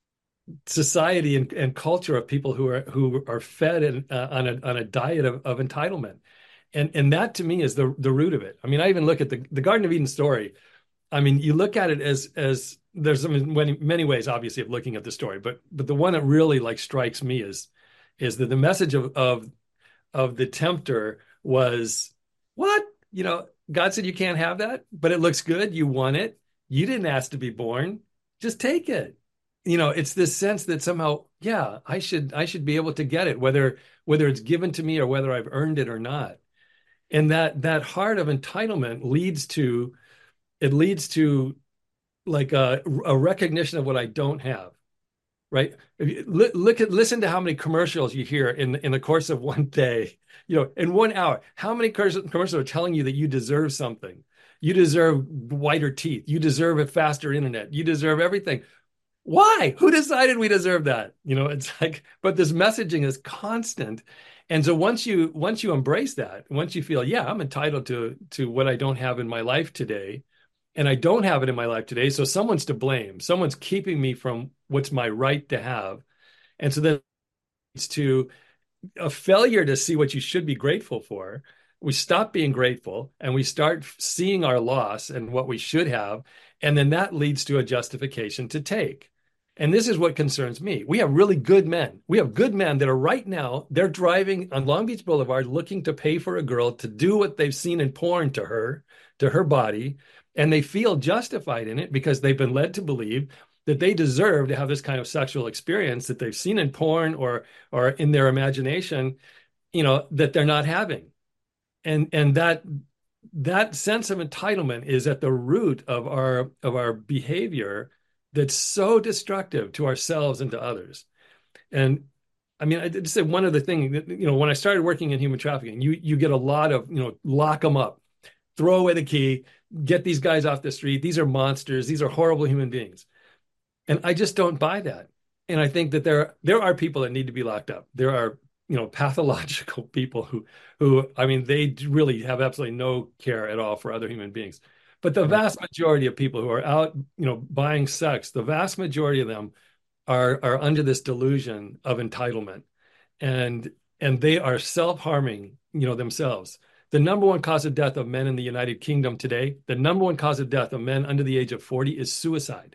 [SPEAKER 3] society and, and culture of people who are who are fed in, uh, on a on a diet of, of entitlement, and and that to me is the the root of it. I mean, I even look at the the Garden of Eden story. I mean, you look at it as as there's many, many ways, obviously, of looking at the story, but but the one that really like strikes me is is that the message of of of the tempter was, what? You know, God said you can't have that, but it looks good. You want it. You didn't ask to be born. Just take it. You know, it's this sense that somehow, yeah, I should I should be able to get it, whether whether it's given to me or whether I've earned it or not. And that that heart of entitlement leads to it leads to like a, a recognition of what I don't have, right? If you look at listen to how many commercials you hear in in the course of one day, you know, in one hour. How many commercials are telling you that you deserve something? You deserve whiter teeth. You deserve a faster internet. You deserve everything. Why? Who decided we deserve that? You know, it's like, but this messaging is constant. And so once you once you embrace that, once you feel, yeah, I'm entitled to to what I don't have in my life today, and I don't have it in my life today, so someone's to blame. Someone's keeping me from what's my right to have. And so then it's to a failure to see what you should be grateful for. We stop being grateful and we start seeing our loss and what we should have. And then that leads to a justification to take. And this is what concerns me. We have really good men. We have good men that are right now, they're driving on Long Beach Boulevard looking to pay for a girl to do what they've seen in porn to her, to her body. And they feel justified in it because they've been led to believe that they deserve to have this kind of sexual experience that they've seen in porn or or in their imagination, you know, that they're not having. And and that that sense of entitlement is at the root of our of our behavior that's so destructive to ourselves and to others. And I mean, I just say one other thing, you know, when I started working in human trafficking, you you get a lot of, you know, lock them up, throw away the key, get these guys off the street. These are monsters. These are horrible human beings. And I just don't buy that. And I think that there, there are people that need to be locked up. There are, you know, pathological people who, who, I mean, they really have absolutely no care at all for other human beings. But the vast majority of people who are out, you know, buying sex, the vast majority of them are, are under this delusion of entitlement. And, and they are self-harming, you know, themselves. The number one cause of death of men in the United Kingdom today, the number one cause of death of men under the age of forty is suicide.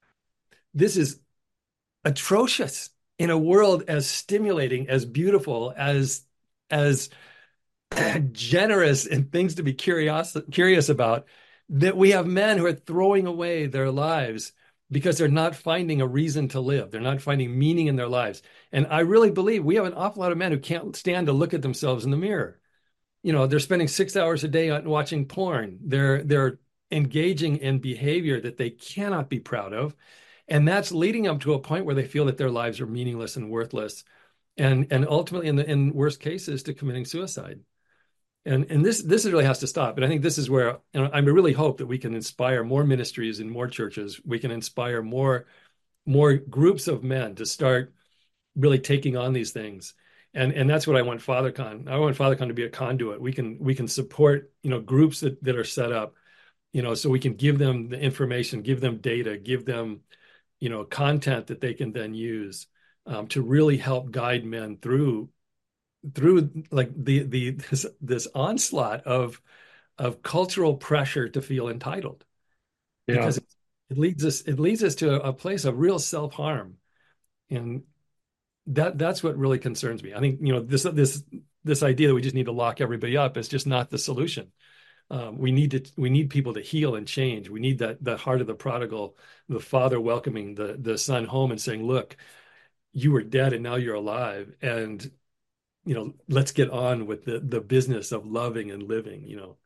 [SPEAKER 3] This is atrocious in a world as stimulating, as beautiful, as as generous in things to be curious curious about, that we have men who are throwing away their lives because they're not finding a reason to live. They're not finding meaning in their lives. And I really believe we have an awful lot of men who can't stand to look at themselves in the mirror. You know, they're spending six hours a day on watching porn. They're they're engaging in behavior that they cannot be proud of. And that's leading them to a point where they feel that their lives are meaningless and worthless, and and ultimately, in the in worst cases, to committing suicide. And and this this really has to stop. And I think this is where, you know, I really hope that we can inspire more ministries in more churches. We can inspire more more groups of men to start really taking on these things. And and that's what I want FatherCon. I want FatherCon to be a conduit. We can we can support, you know, groups that that are set up, you know, so we can give them the information, give them data, give them, you know, content that they can then use um, to really help guide men through through like the the this, this onslaught of of cultural pressure to feel entitled,
[SPEAKER 2] Yeah.
[SPEAKER 3] because it, it leads us it leads us to a, a place of real self-harm, and that that's what really concerns me. I think, you know, this this this idea that we just need to lock everybody up is just not the solution. Um, we need to we need people to heal and change. We need that that heart of the prodigal, the father welcoming the the son home and saying, "Look, you were dead and now you're alive, and, you know, let's get on with the the business of loving and living." You know.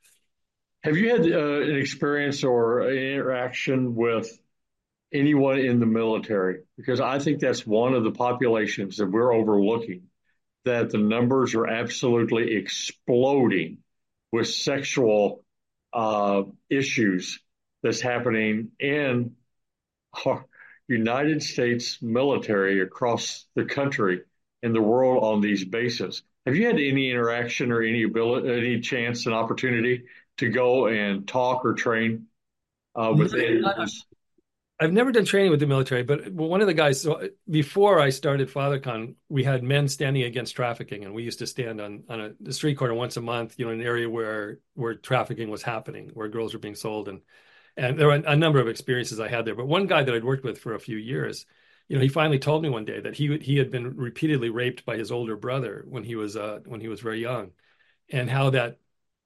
[SPEAKER 2] Have you had uh, an experience or an interaction with anyone in the military? Because I think that's one of the populations that we're overlooking, that the numbers are absolutely exploding with sexual uh, issues that's happening in our United States military across the country and the world on these bases. Have you had any interaction or any ability, any chance and opportunity to go and talk or train uh, with any of those?
[SPEAKER 3] I've never done training with the military, but one of the guys, so before I started FatherCon, we had men standing against trafficking, and we used to stand on, on a street corner once a month, you know, in an area where where trafficking was happening, where girls were being sold. And and there were a number of experiences I had there. But one guy that I'd worked with for a few years, you know, he finally told me one day that he he had been repeatedly raped by his older brother when he was uh, when he was very young, and how that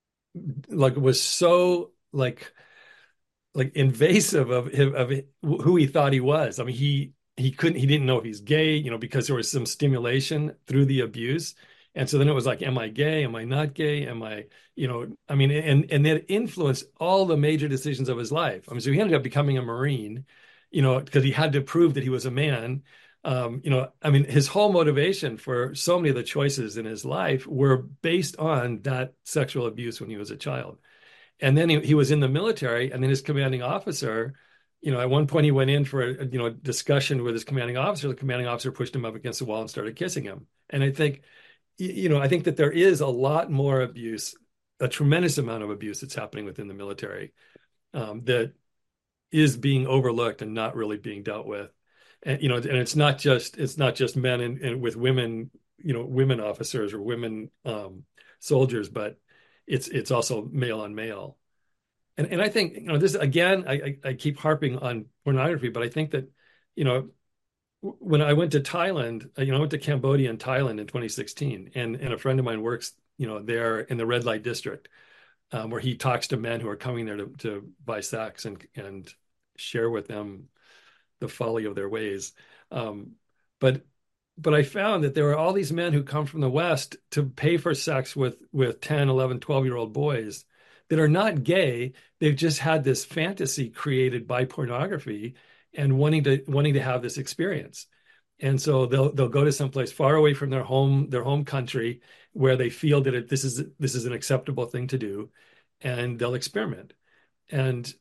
[SPEAKER 3] like was so like like invasive of of who he thought he was. I mean, he he couldn't he didn't know if he's gay, you know, because there was some stimulation through the abuse. And so then it was like, am I gay? Am I not gay? Am I, you know, I mean, and and that influenced all the major decisions of his life. I mean, so he ended up becoming a Marine, you know, because he had to prove that he was a man. Um, you know, I mean, his whole motivation for so many of the choices in his life were based on that sexual abuse when he was a child. And then he, he was in the military, and then his commanding officer, you know, at one point he went in for a, you know, discussion with his commanding officer. The commanding officer pushed him up against the wall and started kissing him. And I think, you know, I think that there is a lot more abuse, a tremendous amount of abuse that's happening within the military, um, that is being overlooked and not really being dealt with. And, you know, and it's not just, it's not just men and, and with women, you know, women officers or women um, soldiers, but it's, it's also male on male. And, and I think, you know, this, again, I, I keep harping on pornography, but I think that, you know, when I went to Thailand, you know, I went to Cambodia and Thailand in twenty sixteen, and, and a friend of mine works, you know, there in the red light district, um, where he talks to men who are coming there to, to buy sex and, and share with them the folly of their ways. Um, but but I found that there are all these men who come from the West to pay for sex with, with ten, eleven, twelve year old boys that are not gay. They've just had this fantasy created by pornography and wanting to wanting to have this experience. And so they'll they'll go to someplace far away from their home, their home country, where they feel that it, this is this is an acceptable thing to do, and they'll experiment. And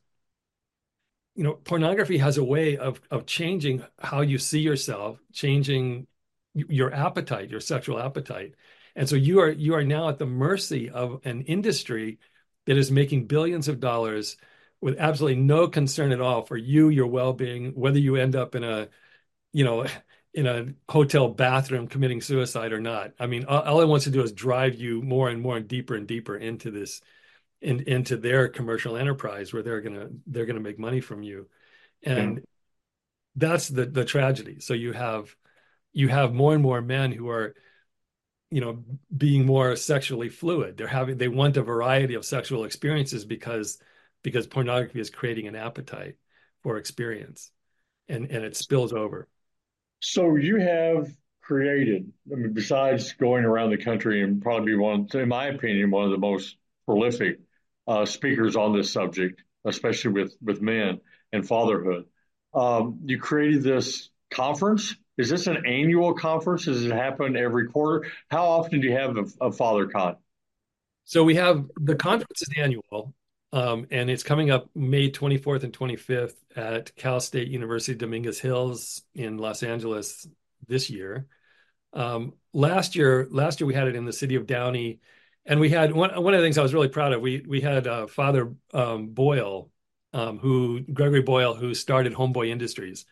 [SPEAKER 3] you know, pornography has a way of of changing how you see yourself, changing your appetite, your sexual appetite. And so you are you are now at the mercy of an industry that is making billions of dollars with absolutely no concern at all for you, your well-being, whether you end up in a, you know, in a hotel bathroom committing suicide or not. I mean, all, all it wants to do is drive you more and more and deeper and deeper into this, in, into their commercial enterprise where they're gonna they're gonna make money from you, and yeah. That's the the tragedy. So you have you have more and more men who are, you know, being more sexually fluid. They're having they want a variety of sexual experiences because because pornography is creating an appetite for experience, and and it spills over.
[SPEAKER 2] So you have created, I mean, besides going around the country and probably one, in my opinion, one of the most prolific uh, speakers on this subject, especially with with men and fatherhood. Um, you created this conference. Is this an annual conference? Does it happen every quarter? How often do you have a, a FatherCon?
[SPEAKER 3] So we have the conference is annual, um, and it's coming up May twenty-fourth and twenty-fifth at Cal State University Dominguez Hills in Los Angeles this year. Um, last year, last year we had it in the city of Downey, and we had one one of the things I was really proud of. We we had uh, Father um, Boyle, um, who Gregory Boyle, who started Homeboy Industries.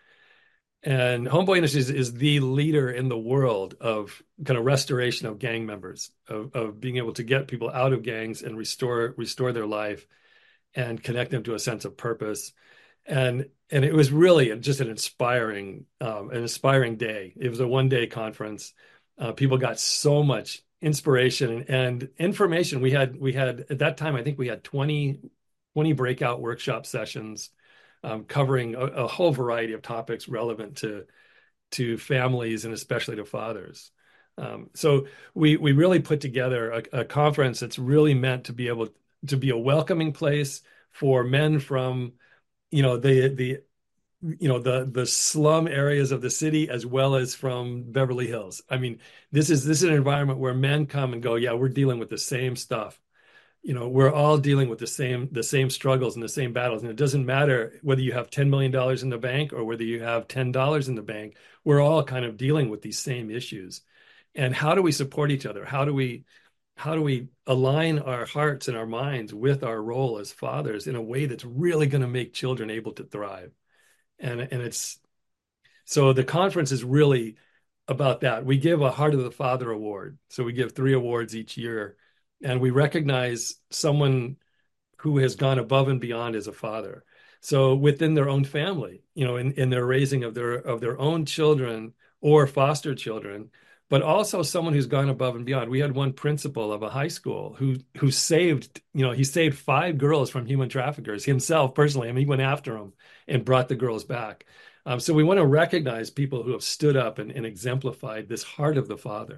[SPEAKER 3] And Homeboy Industries is the leader in the world of kind of restoration of gang members, of, of being able to get people out of gangs and restore restore their life and connect them to a sense of purpose. And and it was really just an inspiring um, an inspiring day. It was a one day conference. Uh, people got so much inspiration and information. We had we had at that time I think we had twenty, twenty breakout workshop sessions. Um, covering a, a whole variety of topics relevant to to families and especially to fathers. Um, so we we really put together a, a conference that's really meant to be able to be a welcoming place for men from, you know, the the you know the the slum areas of the city as well as from Beverly Hills. I mean, this is this is an environment where men come and go, yeah, we're dealing with the same stuff. You know, we're all dealing with the same the same struggles and the same battles. And it doesn't matter whether you have ten million dollars in the bank or whether you have ten dollars in the bank. We're all kind of dealing with these same issues. And how do we support each other? How do we how do we align our hearts and our minds with our role as fathers in a way that's really going to make children able to thrive? And, and it's so the conference is really about that. We give a Heart of the Father award. So we give three awards each year. And we recognize someone who has gone above and beyond as a father. So within their own family, you know, in, in their raising of their of their own children or foster children, but also someone who's gone above and beyond. We had one principal of a high school who who saved, you know, he saved five girls from human traffickers himself personally. I mean, he went after them and brought the girls back. Um, so we want to recognize people who have stood up and, and exemplified this heart of the father,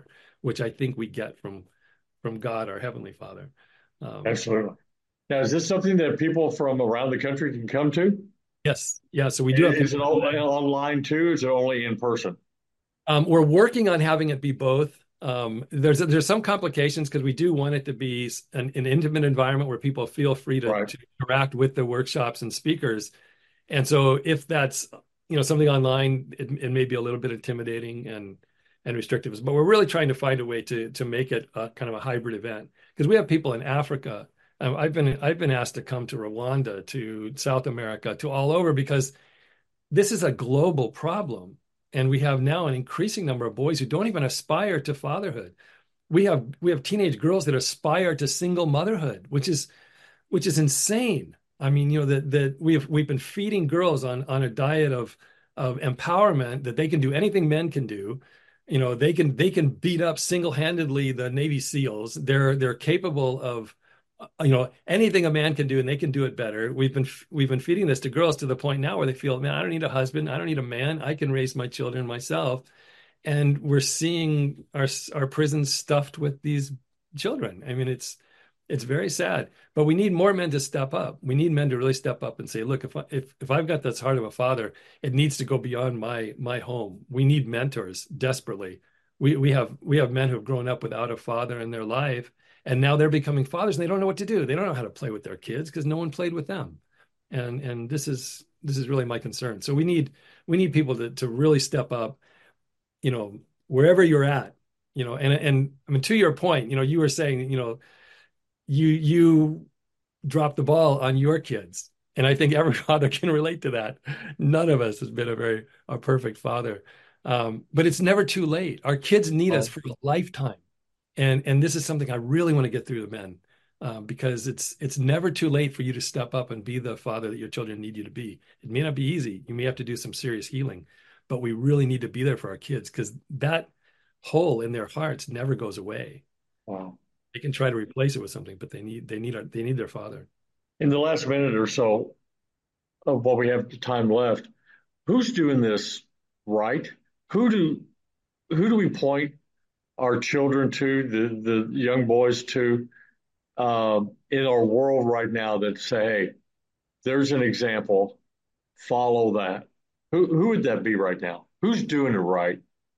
[SPEAKER 3] which I think we get from from God, our Heavenly Father. Um,
[SPEAKER 2] Absolutely. Now, is this something that people from around the country can come to?
[SPEAKER 3] yes, yeah. So we do have
[SPEAKER 2] Is
[SPEAKER 3] people.
[SPEAKER 2] it all online too? Is it only in person?
[SPEAKER 3] Um, we're working on having it be both. Um, there's there's some complications because we do want it to be an, an intimate environment where people feel free to,
[SPEAKER 2] Right.
[SPEAKER 3] to interact with the workshops and speakers. And so if that's, you know, something online, it, it may be a little bit intimidating and and restrictive, but we're really trying to find a way to to make it a, kind of a hybrid event because we have people in Africa. Um, I've been I've been asked to come to Rwanda, to South America, to all over because this is a global problem. And we have now an increasing number of boys who don't even aspire to fatherhood. We have we have teenage girls that aspire to single motherhood, which is which is insane. I mean, you know, that that we've we've been feeding girls on on a diet of of empowerment that they can do anything men can do. You know, they can they can beat up single-handedly the Navy SEALs. They're they're capable of you know anything a man can do, and they can do it better. We've been we've been feeding this to girls to the point now where they feel, man, I don't need a husband, I don't need a man, I can raise my children myself. And we're seeing our our prisons stuffed with these children. I mean, it's it's very sad, but we need more men to step up. We need men to really step up and say, look, if I, if if I've got this heart of a father, it needs to go beyond my my home. We need mentors desperately. We we have we have men who have grown up without a father in their life, and now they're becoming fathers, and they don't know what to do. They don't know how to play with their kids because no one played with them. And and this is this is really my concern. So we need we need people to to really step up, you know, wherever you're at, you know, and and I mean, to your point, you know, you were saying, you know, you you drop the ball on your kids. And I think every father can relate to that. None of us has been a very a perfect father. Um, but it's never too late. Our kids need us for a lifetime. And and this is something I really want to get through to men, um, because it's it's never too late for you to step up and be the father that your children need you to be. It may not be easy. You may have to do some serious healing, but we really need to be there for our kids because that hole in their hearts never goes away.
[SPEAKER 2] Wow.
[SPEAKER 3] They can try to replace it with something, but they need they need a, they need their father.
[SPEAKER 2] In the last minute or so of what we have time left, who's doing this right? Who do who do we point our children to, the the young boys to, um, in our world right now that say, hey, there's an example, follow that. Who who would that be right now? Who's doing it right?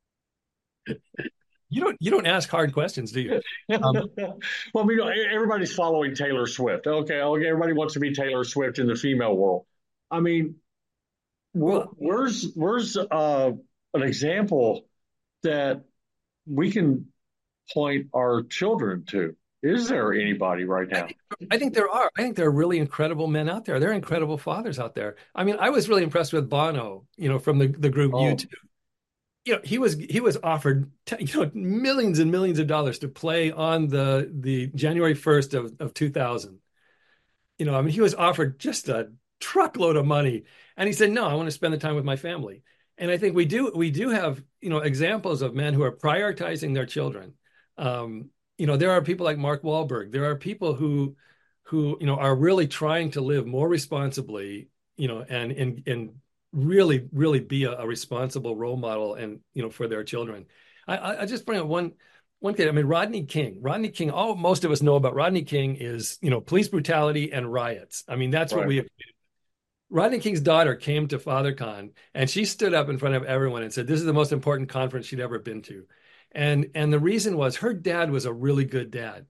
[SPEAKER 3] You don't you don't ask hard questions, do you? Um,
[SPEAKER 2] Well, we know everybody's following Taylor Swift. Okay, okay, everybody wants to be Taylor Swift in the female world. I mean, wh-
[SPEAKER 3] well,
[SPEAKER 2] where's where's uh, an example that we can point our children to? Is there anybody right
[SPEAKER 3] I
[SPEAKER 2] now?
[SPEAKER 3] think I think there are. I think there are really incredible men out there. There are incredible fathers out there. I mean, I was really impressed with Bono, you know, from the the group
[SPEAKER 2] Oh,
[SPEAKER 3] U two. You know, he was he was offered you know millions and millions of dollars to play on the the January first of, of two thousand. You know, I mean, he was offered just a truckload of money, and he said, "No, I want to spend the time with my family." And I think we do we do have you know examples of men who are prioritizing their children. Um, you know, there are people like Mark Wahlberg. There are people who who you know are really trying to live more responsibly. You know, and and and really really be a, a responsible role model, and you know for their children. I, I I just bring up one one kid. I mean, Rodney King. Rodney King. All most of us know about Rodney King is you know police brutality and riots. I mean, that's what
[SPEAKER 2] right.
[SPEAKER 3] we have. Rodney King's daughter came to FatherCon and she stood up in front of everyone and said, this is the most important conference she'd ever been to. And, and the reason was her dad was a really good dad.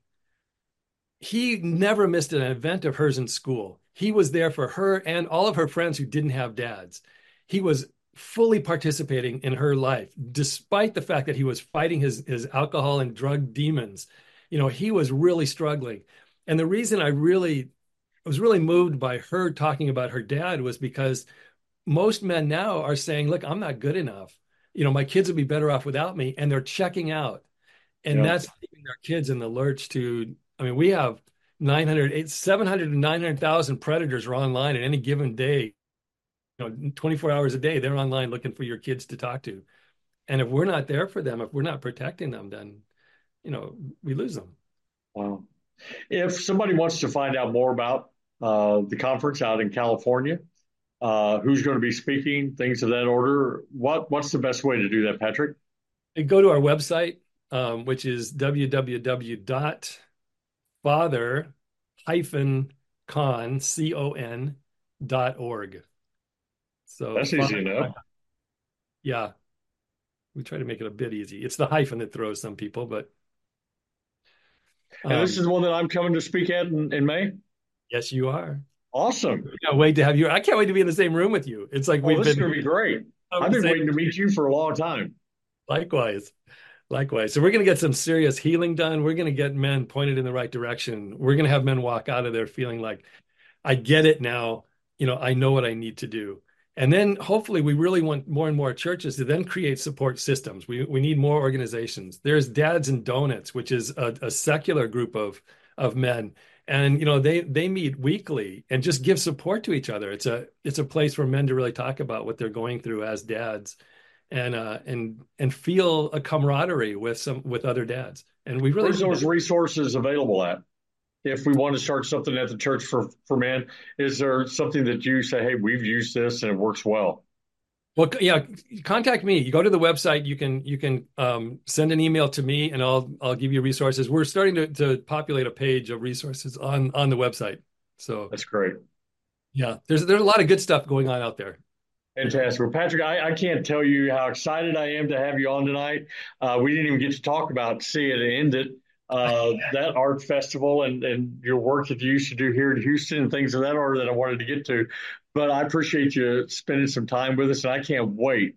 [SPEAKER 3] He never missed an event of hers in school. He was there for her and all of her friends who didn't have dads. He was fully participating in her life, despite the fact that he was fighting his, his alcohol and drug demons. You know, he was really struggling. And the reason I really I was really moved by her talking about her dad was because most men now are saying, look, I'm not good enough. You know, my kids would be better off without me. And they're checking out. And
[SPEAKER 2] Yeah.
[SPEAKER 3] that's leaving their kids in the lurch to, I mean, we have nine hundred, seven hundred and nine hundred thousand predators are online at any given day. You know, twenty-four hours a day, they're online looking for your kids to talk to. And if we're not there for them, if we're not protecting them, then, you know, we lose them.
[SPEAKER 2] Wow. If somebody wants to find out more about uh, the conference out in California, uh, who's going to be speaking, things of that order, what what's the best way to do that, Patrick?
[SPEAKER 3] Go to our website, um, which is w w w dot father dash con, C O N, dot org. So
[SPEAKER 2] that's easy enough.
[SPEAKER 3] Yeah. We try to make it a bit easy. It's the hyphen that throws some people, but.
[SPEAKER 2] Um, and this is the one that I'm coming to speak at in, in May?
[SPEAKER 3] Yes, you are.
[SPEAKER 2] Awesome.
[SPEAKER 3] I can't wait to have you. I can't wait to be in the same room with you. It's like
[SPEAKER 2] oh,
[SPEAKER 3] we've
[SPEAKER 2] this
[SPEAKER 3] been.
[SPEAKER 2] is going to be great. I've been waiting to meet you for a long time.
[SPEAKER 3] Likewise. Likewise. So we're going to get some serious healing done. We're going to get men pointed in the right direction. We're going to have men walk out of there feeling like, I get it now. You know, I know what I need to do. And then hopefully we really want more and more churches to then create support systems. We we need more organizations. There's Dads and Donuts, which is a, a secular group of, of men. And, you know, they they meet weekly and just give support to each other. It's a it's a place for men to really talk about what they're going through as dads and uh, and and feel a camaraderie with some with other dads. And we really
[SPEAKER 2] Where's those resources available at? If we want to start something at the church for, for men, is there something that you say, hey, we've used this and it works well?
[SPEAKER 3] Well, yeah, contact me. You go to the website. You can you can um, send an email to me, and I'll I'll give you resources. We're starting to, to populate a page of resources on, on the website. So
[SPEAKER 2] that's great.
[SPEAKER 3] Yeah, there's there's a lot of good stuff going on out there.
[SPEAKER 2] Fantastic. Well, Patrick, I, I can't tell you how excited I am to have you on tonight. Uh, we didn't even get to talk about See It and End It. Uh, that art festival and, and your work that you used to do here in Houston and things of that order that I wanted to get to. But I appreciate you spending some time with us, and I can't wait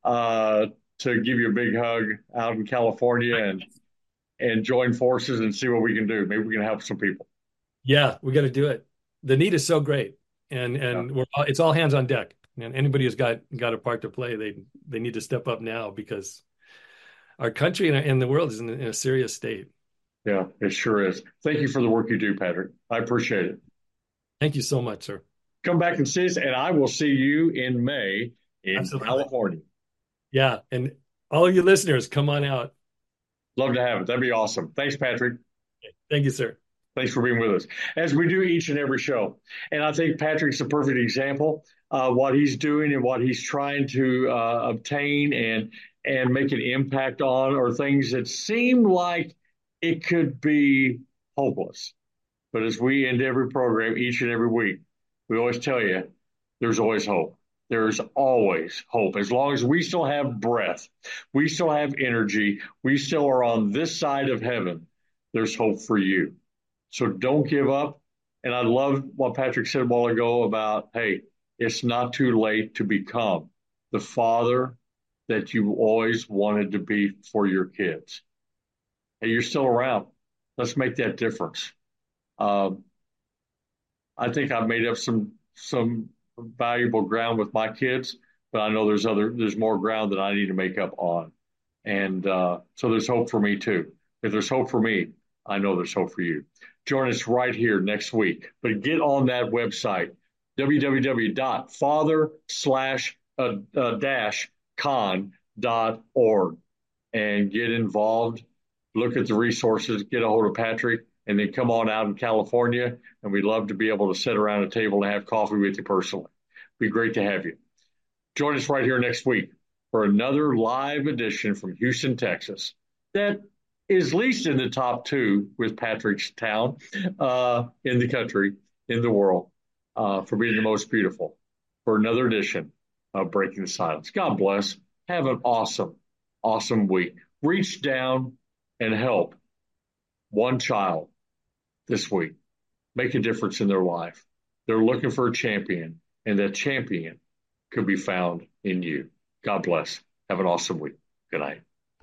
[SPEAKER 2] uh, to give you a big hug out in California and and join forces and see what we can do. Maybe we can help some people.
[SPEAKER 3] Yeah, we got to do it. The need is so great, and and yeah. we're all, it's all hands on deck. And anybody who's got got a part to play, they they need to step up now because our country and, and the world is in, in a serious state.
[SPEAKER 2] Yeah, it sure is. Thank you for the work you do, Patrick. I appreciate it.
[SPEAKER 3] Thank you so much, sir.
[SPEAKER 2] Come back and see us, and I will see you in May in Absolutely. California.
[SPEAKER 3] Yeah, and all of you listeners, come on out.
[SPEAKER 2] Love to have it. That'd be awesome. Thanks, Patrick.
[SPEAKER 3] Thank you, sir.
[SPEAKER 2] Thanks for being with us, as we do each and every show. And I think Patrick's a perfect example of what he's doing and what he's trying to uh, obtain and and make an impact on, or things that seem like it could be hopeless. But as we end every program each and every week, we always tell you there's always hope. There's always hope. As long as we still have breath, we still have energy, we still are on this side of heaven, there's hope for you. So don't give up. And I love what Patrick said a while ago about, hey, it's not too late to become the father that you always wanted to be for your kids. Hey, you're still around. Let's make that difference. Um, I think I've made up some some valuable ground with my kids, but I know there's other there's more ground that I need to make up on. And uh, so there's hope for me too. If there's hope for me, I know there's hope for you. Join us right here next week. But get on that website, w w w dot father slash dash con dot org, and get involved. Look at the resources, get a hold of Patrick, and then come on out in California. And we'd love to be able to sit around a table and have coffee with you personally. Be great to have you. Join us right here next week for another live edition from Houston, Texas. That is least in the top two with Patrick's town uh, in the country, in the world, uh, for being the most beautiful. For another edition of Breaking the Silence. God bless. Have an awesome, awesome week. Reach down and help one child this week. Make a difference in their life. They're looking for a champion, and that champion could be found in you. God bless. Have an awesome week. Good night.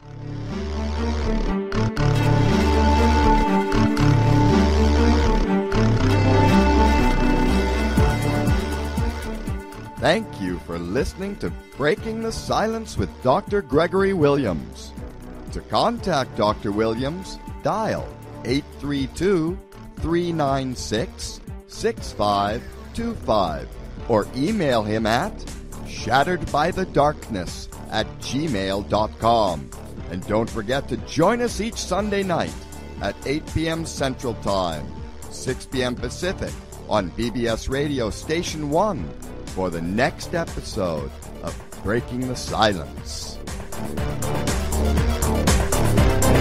[SPEAKER 1] Thank you for listening to Breaking the Silence with Doctor Gregory Williams. To contact Doctor Williams, dial eight three two, three nine six, six five two five or email him at shatteredbythedarkness at gmail dot com. And don't forget to join us each Sunday night at eight p.m. Central Time, six p.m. Pacific on B B S Radio Station one for the next episode of Breaking the Silence.